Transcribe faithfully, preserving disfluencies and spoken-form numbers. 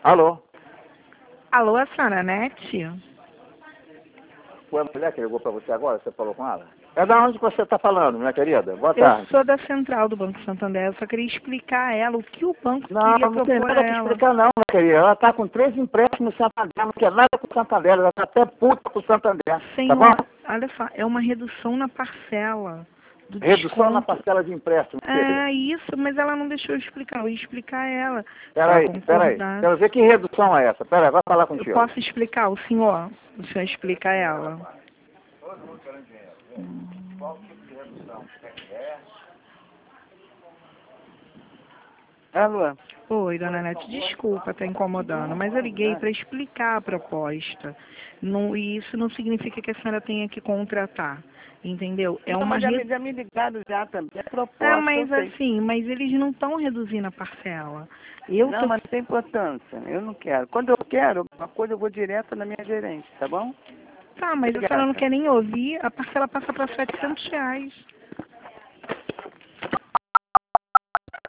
Alô? Alô, a senhora Nete? Foi a mulher que ligou para você agora? Você falou com ela? É da onde que você está falando, minha querida? Boa Eu tarde. sou da central do Banco Santander, eu só queria explicar a ela o que o banco Não, queria não tem propor nada a para ela. explicar não, minha querida. Ela está com três empréstimos no Santander, não quer nada com o Santander. Ela está até puta com o Santander. Tá Senhor, bom? olha só, é uma redução na parcela do Redução na desconto. parcela de empréstimo, querida. É isso, mas ela não deixou eu explicar, eu ia explicar a ela. Se Peraí, ela peraí. concordar. Quero ver que redução é essa. Peraí, vai falar Eu contigo. posso explicar, o senhor? O senhor explica a ela. Qual tipo de redução? Alô? Oi, dona Nete, desculpa estar incomodando, mas eu liguei para explicar a proposta. Não, e isso não significa que a senhora tenha que contratar, entendeu? É Não, uma mas já, re... me, já me ligaram já também. É proposta, É, mas eu sei. assim, mas eles não estão reduzindo a parcela. Eu Não, tô... mas não tem importância. Eu não quero. Quando eu quero uma coisa, eu vou direto na minha gerente, tá bom? Tá, mas a senhora não quer nem ouvir, a parcela passa para setecentos reais.